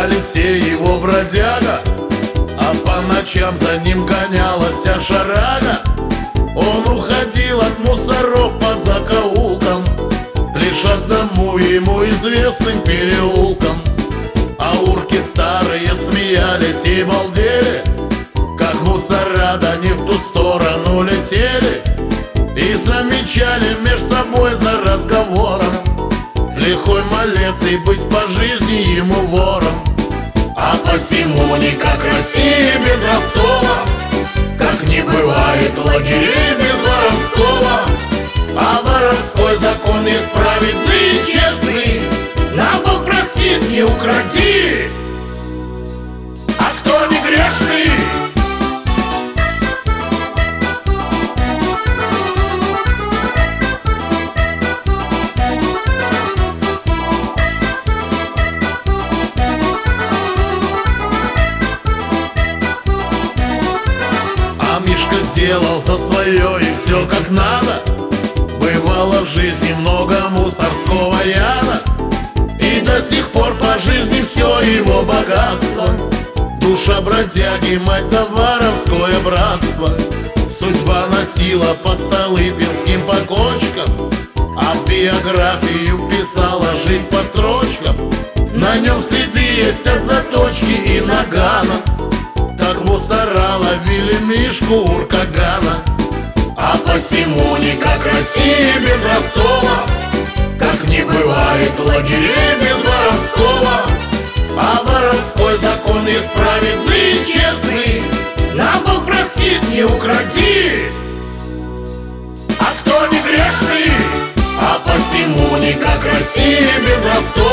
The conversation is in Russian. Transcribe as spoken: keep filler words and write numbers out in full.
звали все его бродяга, а по ночам за ним гонялась шарага. Он уходил от мусоров по закоулкам, лишь одному ему известным переулкам. А урки старые смеялись и балдели, как мусора да не в ту сторону летели, и замечали меж собой за разговором: лихой малец и быть по жизни ему вором. А посему никак Россия без Ростова, как не бывает лагерей без воровского. А воровской закон есть праведный и честный, на Бог простит, не укради. А кто не грешный? Мишка делал за свое и все как надо. Бывало в жизни много мусорского яда, и до сих пор по жизни все его богатство. Душа бродяги, мать да воровское братство. Судьба носила по столыпинским покочкам, а биографию писала жизнь по строчкам. На нем следы есть от заточки и нагана, так мусора ловили Мишку Уркагана. А посему никак Россия без Ростова, как не бывает лагерей без воровского. А воровской закон есть праведный и честный, на Бог простит, не укради. А кто не грешный? А посему никак Россия без Ростова,